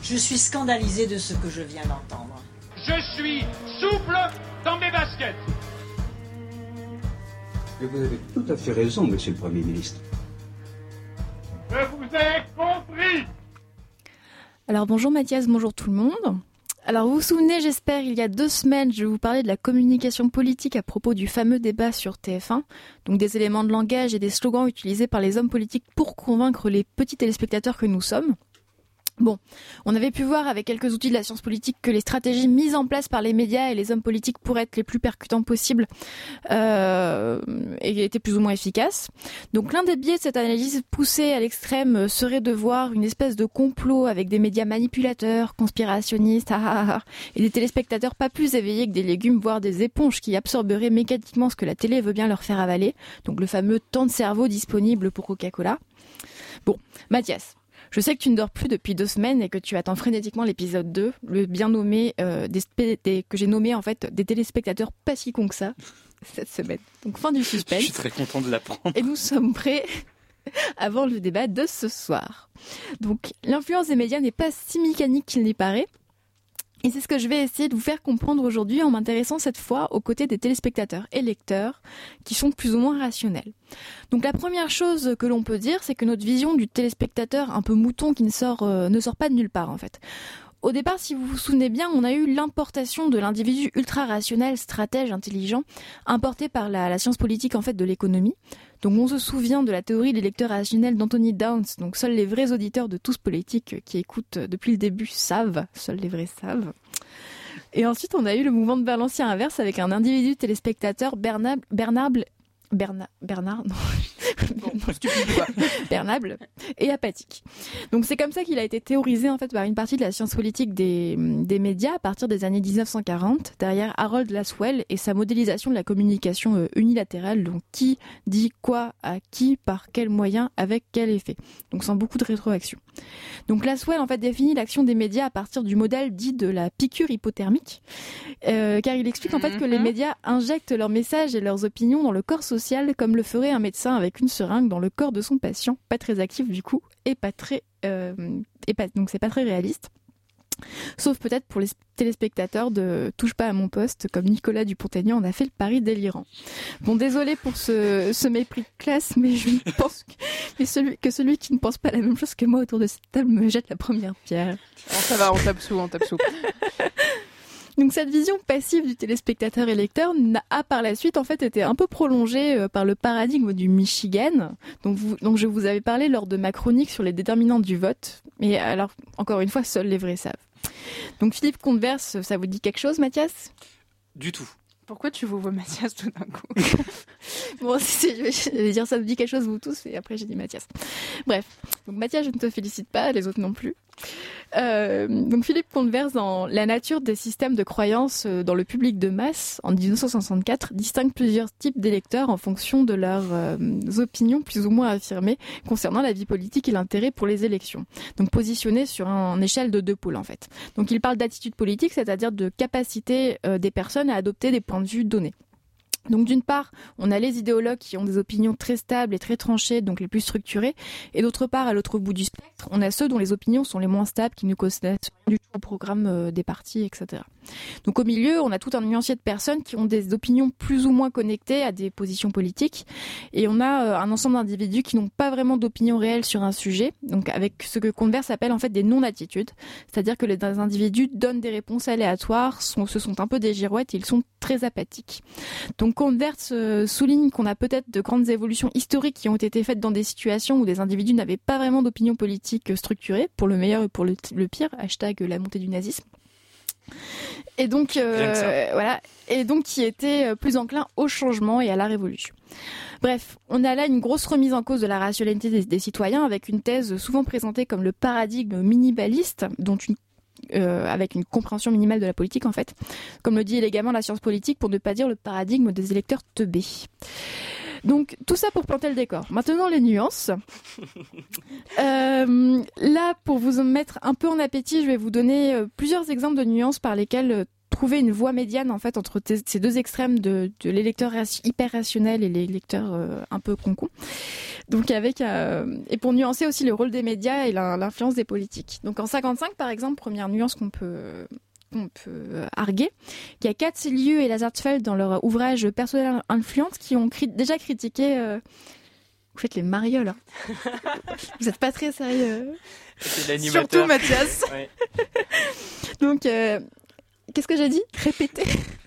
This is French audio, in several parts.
Je suis scandalisée de ce que je viens d'entendre. Je suis souple dans mes baskets. Et vous avez tout à fait raison, monsieur le Premier ministre. Je vous ai compris. Alors bonjour Mathias, bonjour tout le monde. Alors vous vous souvenez, j'espère, il y a 2 semaines, je vous parlais de la communication politique à propos du fameux débat sur TF1, donc des éléments de langage et des slogans utilisés par les hommes politiques pour convaincre les petits téléspectateurs que nous sommes. Bon, on avait pu voir avec quelques outils de la science politique que les stratégies mises en place par les médias et les hommes politiques pour être les plus percutants possibles étaient plus ou moins efficaces. Donc l'un des biais de cette analyse poussée à l'extrême serait de voir une espèce de complot avec des médias manipulateurs, conspirationnistes, et des téléspectateurs pas plus éveillés que des légumes, voire des éponges qui absorberaient mécaniquement ce que la télé veut bien leur faire avaler, donc le fameux temps de cerveau disponible pour Coca-Cola. Bon, Mathias, je sais que tu ne dors plus depuis 2 semaines et que tu attends frénétiquement l'épisode 2, le bien nommé, que j'ai nommé en fait des téléspectateurs pas si cons que ça, cette semaine. Donc fin du suspense. Je suis très content de l'apprendre. Et nous sommes prêts avant le débat de ce soir. Donc l'influence des médias n'est pas si mécanique qu'il n'y paraît. Et c'est ce que je vais essayer de vous faire comprendre aujourd'hui en m'intéressant cette fois aux côtés des téléspectateurs et lecteurs qui sont plus ou moins rationnels. Donc la première chose que l'on peut dire, c'est que notre vision du téléspectateur un peu mouton qui ne sort pas de nulle part en fait. Au départ, si vous vous souvenez bien, on a eu l'importation de l'individu ultra-rationnel, stratège, intelligent, importé par la science politique en fait de l'économie. Donc on se souvient de la théorie des lecteurs rationnels d'Anthony Downs, donc seuls les vrais auditeurs de tous politiques qui écoutent depuis le début savent, seuls les vrais savent. Et ensuite on a eu le mouvement de balancier inverse avec un individu téléspectateur Bernable et apathique. Donc c'est comme ça qu'il a été théorisé en fait par une partie de la science politique des médias à partir des années 1940, derrière Harold Lasswell et sa modélisation de la communication unilatérale, donc qui dit quoi à qui, par quel moyen, avec quel effet. Donc sans beaucoup de rétroaction. Donc Lasswell en fait définit l'action des médias à partir du modèle dit de la piqûre hypothermique, car il explique en fait que les médias injectent leurs messages et leurs opinions dans le corps social comme le ferait un médecin avec une seringue dans le corps de son patient, pas très actif du coup, donc c'est pas très réaliste. Sauf peut-être pour les téléspectateurs de Touche pas à mon poste, comme Nicolas Dupont-Aignan en a fait le pari délirant. Bon, désolé pour ce mépris de classe, mais je pense que celui qui ne pense pas la même chose que moi autour de cette table me jette la première pierre. Oh, ça va, on tape sous. Donc cette vision passive du téléspectateur et lecteur a par la suite en fait été un peu prolongée par le paradigme du Michigan, dont je vous avais parlé lors de ma chronique sur les déterminants du vote. Et alors, encore une fois, seuls les vrais savent. Donc Philippe Converse, ça vous dit quelque chose, Mathias ? Du tout. Pourquoi tu vous vois Mathias tout d'un coup ? Bon, je vais dire ça vous dit quelque chose vous tous, et après j'ai dit Mathias. Bref, donc Mathias, je ne te félicite pas, les autres non plus. Donc Philippe Converse, dans La nature des systèmes de croyance dans le public de masse, en 1964, distingue plusieurs types d'électeurs en fonction de leurs opinions plus ou moins affirmées concernant la vie politique et l'intérêt pour les élections. Donc positionnés sur une échelle de 2 pôles en fait. Donc il parle d'attitude politique, c'est-à-dire de capacité des personnes à adopter des points de vue donnés. Donc d'une part, on a les idéologues qui ont des opinions très stables et très tranchées, donc les plus structurées, et d'autre part, à l'autre bout du spectre, on a ceux dont les opinions sont les moins stables, qui ne connaissent rien du tout au programme des partis, etc. Donc au milieu, on a tout un nuancier de personnes qui ont des opinions plus ou moins connectées à des positions politiques, et on a un ensemble d'individus qui n'ont pas vraiment d'opinion réelle sur un sujet, donc avec ce que Converse appelle en fait des non-attitudes, c'est-à-dire que les individus donnent des réponses aléatoires, se sont un peu des girouettes et ils sont très apathiques. Donc Converse souligne qu'on a peut-être de grandes évolutions historiques qui ont été faites dans des situations où des individus n'avaient pas vraiment d'opinion politique structurée, pour le meilleur et pour le pire, hashtag la montée du nazisme. Et donc, voilà, et donc qui étaient plus enclins au changement et à la révolution. Bref, on a là une grosse remise en cause de la rationalité des citoyens avec une thèse souvent présentée comme le paradigme minimaliste, avec une compréhension minimale de la politique en fait, comme le dit élégamment la science politique, pour ne pas dire le paradigme des électeurs teubés. Donc tout ça pour planter le décor. Maintenant les nuances. Là, pour vous mettre un peu en appétit, je vais vous donner plusieurs exemples de nuances par lesquelles trouver une voie médiane en fait entre ces deux extrêmes de l'électeur hyper rationnel et les lecteurs un peu concons. Donc et pour nuancer aussi le rôle des médias et l'influence des politiques. Donc en 55 par exemple, première nuance qu'on peut arguer, il y a Katzelius et Lazarsfeld dans leur ouvrage Personnelle influente qui ont déjà critiqué. Vous faites les marioles. Hein. Vous n'êtes pas très sérieux. C'est l'animateur. Surtout Mathias. Ouais. Donc, qu'est-ce que j'ai dit ? Répétez.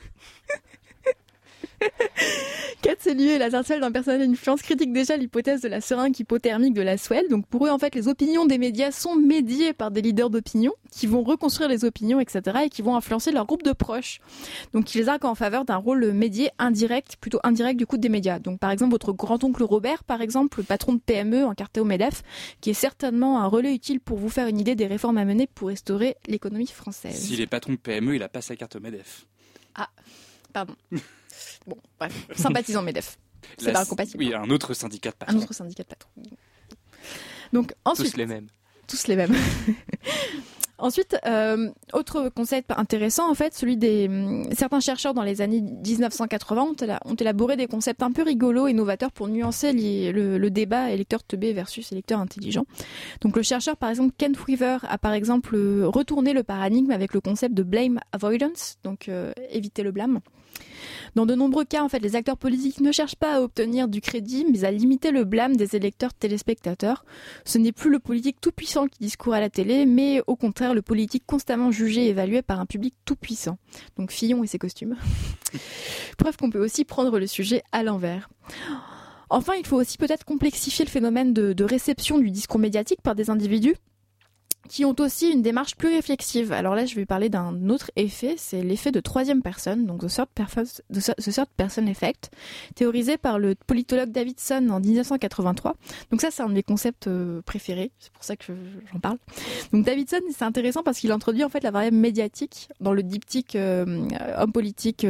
Katzelius et Lazarsfeld dans Personnelle influence critiquent déjà l'hypothèse de la seringue hypothermique de Lasswell. Donc pour eux, en fait, les opinions des médias sont médiées par des leaders d'opinion qui vont reconstruire les opinions, etc. et qui vont influencer leur groupe de proches. Donc ils arguent en faveur d'un rôle médié indirect, plutôt indirect du coup des médias. Donc par exemple, votre grand-oncle Robert, par exemple, le patron de PME encarté au MEDEF, qui est certainement un relais utile pour vous faire une idée des réformes à mener pour restaurer l'économie française. S'il est patron de PME, il a pas sa carte au MEDEF. Ah, pardon. Bon, bref, sympathisant MEDEF. C'est pas incompatible. Oui, un autre syndicat de patrons. Un autre syndicat de patrons. Donc ensuite, Tous les mêmes. Tous les mêmes. Ensuite, autre concept intéressant, en fait, celui des certains chercheurs dans les années 1980 ont élaboré des concepts un peu rigolos et novateurs pour nuancer le débat électeur teubé versus électeur intelligent. Donc le chercheur, par exemple, Kent Weaver, a par exemple retourné le paradigme avec le concept de blame avoidance, donc éviter le blâme. Dans de nombreux cas, en fait, les acteurs politiques ne cherchent pas à obtenir du crédit, mais à limiter le blâme des électeurs téléspectateurs. Ce n'est plus le politique tout-puissant qui discourt à la télé, mais au contraire le politique constamment jugé et évalué par un public tout-puissant. Donc Fillon et ses costumes. Preuve qu'on peut aussi prendre le sujet à l'envers. Enfin, il faut aussi peut-être complexifier le phénomène de réception du discours médiatique par des individus qui ont aussi une démarche plus réflexive. Alors là, je vais parler d'un autre effet, c'est l'effet de troisième personne, donc the third person effect, théorisé par le politologue Davidson en 1983. Donc ça, c'est un de mes concepts préférés, c'est pour ça que j'en parle. Donc Davidson, c'est intéressant parce qu'il introduit en fait la variable médiatique dans le diptyque homme politique,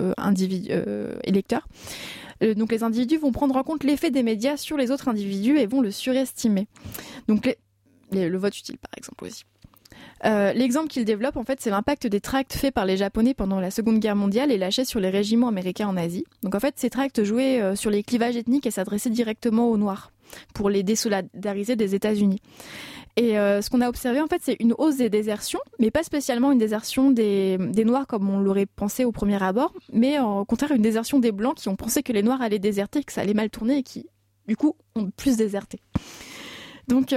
électeur. Donc les individus vont prendre en compte l'effet des médias sur les autres individus et vont le surestimer. Donc le vote utile, par exemple, aussi. L'exemple qu'il développe, en fait, c'est l'impact des tracts faits par les Japonais pendant la Seconde Guerre mondiale et lâchés sur les régiments américains en Asie. Donc, en fait, ces tracts jouaient sur les clivages ethniques et s'adressaient directement aux Noirs pour les désolidariser des États-Unis. Et ce qu'on a observé, en fait, c'est une hausse des désertions, mais pas spécialement une désertion des Noirs comme on l'aurait pensé au premier abord, mais au contraire une désertion des Blancs qui ont pensé que les Noirs allaient déserter, que ça allait mal tourner et qui, du coup, ont plus déserté. Donc...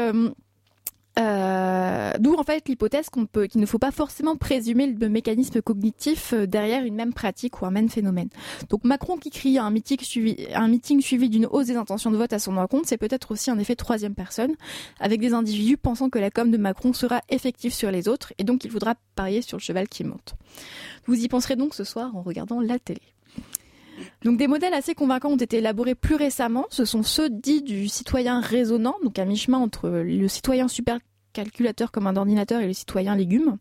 d'où en fait l'hypothèse qu'il ne faut pas forcément présumer le mécanisme cognitif derrière une même pratique ou un même phénomène. Donc Macron qui crie un meeting suivi d'une hausse des intentions de vote à son encontre, c'est peut-être aussi un effet troisième personne, avec des individus pensant que la com de Macron sera effective sur les autres et donc il faudra parier sur le cheval qui monte. Vous y penserez donc ce soir en regardant la télé. Donc des modèles assez convaincants ont été élaborés plus récemment. Ce sont ceux dits du citoyen raisonnant, donc à mi-chemin entre le citoyen supercalculateur comme un ordinateur et le citoyen légume.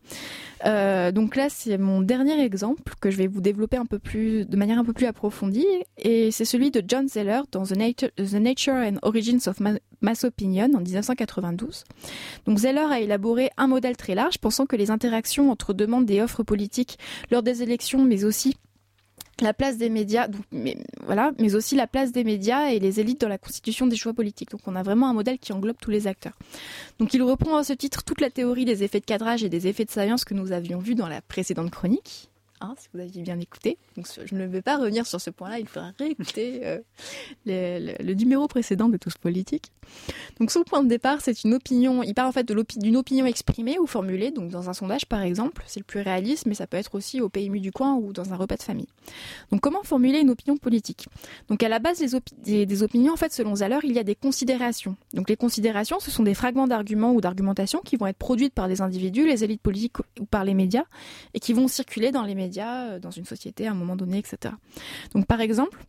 Donc là, c'est mon dernier exemple que je vais vous développer de manière un peu plus approfondie. Et c'est celui de John Zeller dans The Nature and Origins of Mass Opinion en 1992. Donc Zeller a élaboré un modèle très large, pensant que les interactions entre demandes et offres politiques lors des élections, mais aussi la place des médias, mais aussi la place des médias et les élites dans la constitution des choix politiques. Donc on a vraiment un modèle qui englobe tous les acteurs. Donc il reprend à ce titre toute la théorie des effets de cadrage et des effets de salience que nous avions vus dans la précédente chronique. Si vous aviez bien écouté. Donc, je ne vais pas revenir sur ce point-là, il faudra réécouter le numéro précédent de Tous Politiques. Donc son point de départ, c'est une opinion, il part en fait d'une opinion exprimée ou formulée, donc dans un sondage par exemple, c'est le plus réaliste, mais ça peut être aussi au PMU du coin ou dans un repas de famille. Donc comment formuler une opinion politique ? Donc à la base des opinions, en fait, selon Zeller, il y a des considérations. Donc les considérations, ce sont des fragments d'arguments ou d'argumentation qui vont être produites par des individus, les élites politiques ou par les médias, et qui vont circuler dans les médias, dans une société à un moment donné, etc. Donc par exemple,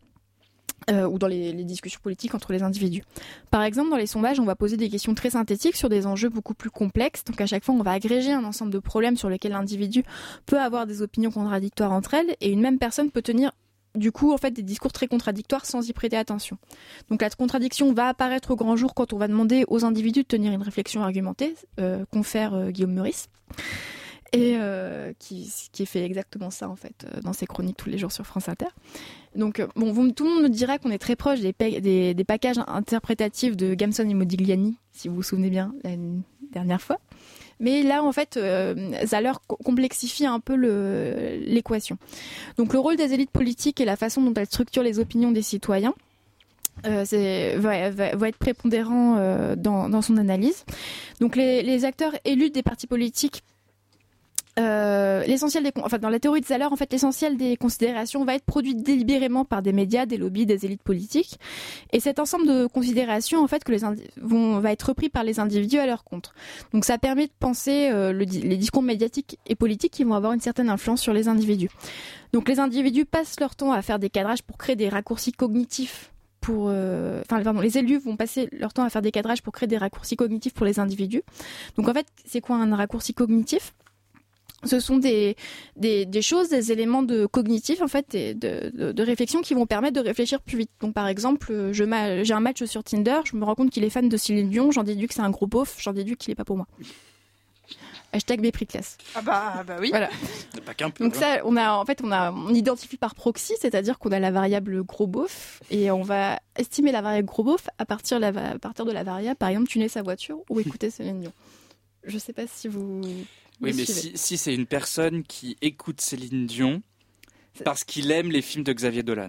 ou dans les discussions politiques entre les individus. Par exemple, dans les sondages, on va poser des questions très synthétiques sur des enjeux beaucoup plus complexes. Donc à chaque fois, on va agréger un ensemble de problèmes sur lesquels l'individu peut avoir des opinions contradictoires entre elles, et une même personne peut tenir du coup, en fait, des discours très contradictoires sans y prêter attention. Donc la contradiction va apparaître au grand jour quand on va demander aux individus de tenir une réflexion argumentée, confère Guillaume Meurice. et qui fait exactement ça en fait dans ses chroniques tous les jours sur France Inter. Donc tout le monde me dira qu'on est très proche des packages interprétatifs de Gamson et Modigliani, si vous vous souvenez bien la dernière fois. Mais là, en fait, Thaler complexifie un peu l'équation. Donc le rôle des élites politiques et la façon dont elles structurent les opinions des citoyens va être prépondérant dans son analyse. Donc les acteurs élus des partis politiques, dans la théorie de Thaler, en fait, l'essentiel des considérations va être produit délibérément par des médias, des lobbies, des élites politiques. Et cet ensemble de considérations, en fait, va être repris par les individus à leur compte. Donc ça permet de penser les discours médiatiques et politiques qui vont avoir une certaine influence sur les individus. Donc les individus passent leur temps à faire des cadrages pour créer des raccourcis cognitifs. Les élus vont passer leur temps à faire des cadrages pour créer des raccourcis cognitifs pour les individus. Donc en fait, c'est quoi un raccourci cognitif ? Ce sont des choses, des éléments cognitifs en fait, de réflexion qui vont permettre de réfléchir plus vite. Donc par exemple, j'ai un match sur Tinder, je me rends compte qu'il est fan de Céline Dion, j'en déduis que c'est un gros beauf, j'en déduis qu'il est pas pour moi. #mépris de classe. Ah bah oui. Voilà. Pas qu'un peu. Donc ça, on identifie par proxy, c'est-à-dire qu'on a la variable gros beauf et on va estimer la variable gros beauf à partir de la variable, par exemple, tuner sa voiture ou écouter Céline Dion. Je sais pas si vous... Oui, mais si c'est une personne qui écoute Céline Dion parce qu'il aime les films de Xavier Dolan.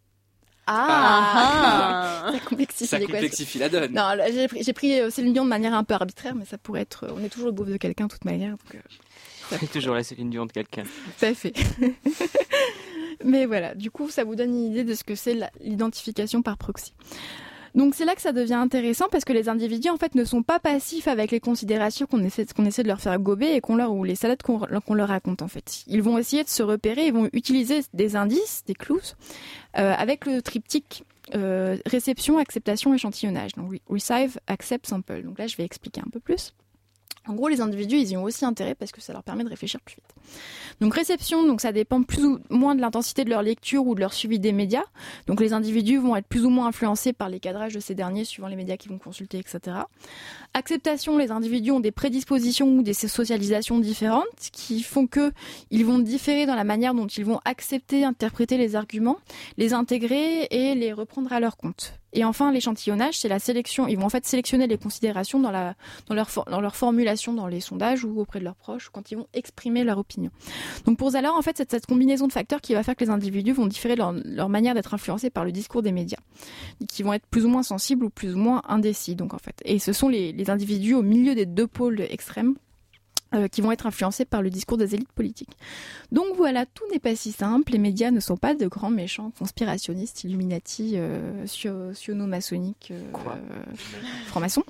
Ah. Ça complexifie la donne. Non, là, j'ai pris Céline Dion de manière un peu arbitraire, mais ça pourrait être... On est toujours le beauf de quelqu'un, de toute manière. C'est toujours la Céline Dion de quelqu'un. Tout à fait. Mais voilà, du coup, ça vous donne une idée de ce que c'est l'identification par proxy. Donc c'est là que ça devient intéressant parce que les individus en fait ne sont pas passifs avec les considérations qu'on essaie de leur faire gober et ou les salades qu'on leur raconte en fait. Ils vont essayer de se repérer, ils vont utiliser des indices, des clues, avec le triptyque réception, acceptation, échantillonnage. Donc receive, accept, sample. Donc là je vais expliquer un peu plus. En gros, les individus, ils y ont aussi intérêt parce que ça leur permet de réfléchir plus vite. Donc réception, donc ça dépend plus ou moins de l'intensité de leur lecture ou de leur suivi des médias. Donc les individus vont être plus ou moins influencés par les cadrages de ces derniers suivant les médias qu'ils vont consulter, etc. Acceptation, les individus ont des prédispositions ou des socialisations différentes qui font que ils vont différer dans la manière dont ils vont accepter, interpréter les arguments, les intégrer et les reprendre à leur compte. Et enfin, l'échantillonnage, c'est la sélection. Ils vont en fait sélectionner les considérations dans leur formulation dans les sondages ou auprès de leurs proches ou quand ils vont exprimer leur opinion. Donc pour Thaler, en fait, c'est cette combinaison de facteurs qui va faire que les individus vont différer leur manière d'être influencés par le discours des médias, qui vont être plus ou moins sensibles ou plus ou moins indécis. Donc en fait, et ce sont les individus au milieu des deux pôles extrêmes qui vont être influencés par le discours des élites politiques. Donc voilà, tout n'est pas si simple. Les médias ne sont pas de grands méchants conspirationnistes, Illuminati, siono-maçonniques, francs-maçons.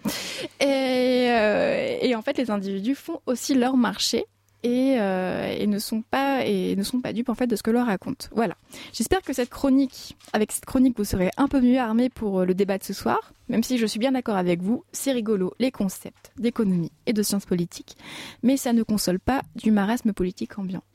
Et en fait, les individus font aussi leur marché et ne sont pas dupes en fait de ce que leur raconte. Voilà. J'espère que avec cette chronique, vous serez un peu mieux armés pour le débat de ce soir. Même si je suis bien d'accord avec vous, c'est rigolo les concepts d'économie et de sciences politiques, mais ça ne console pas du marasme politique ambiant.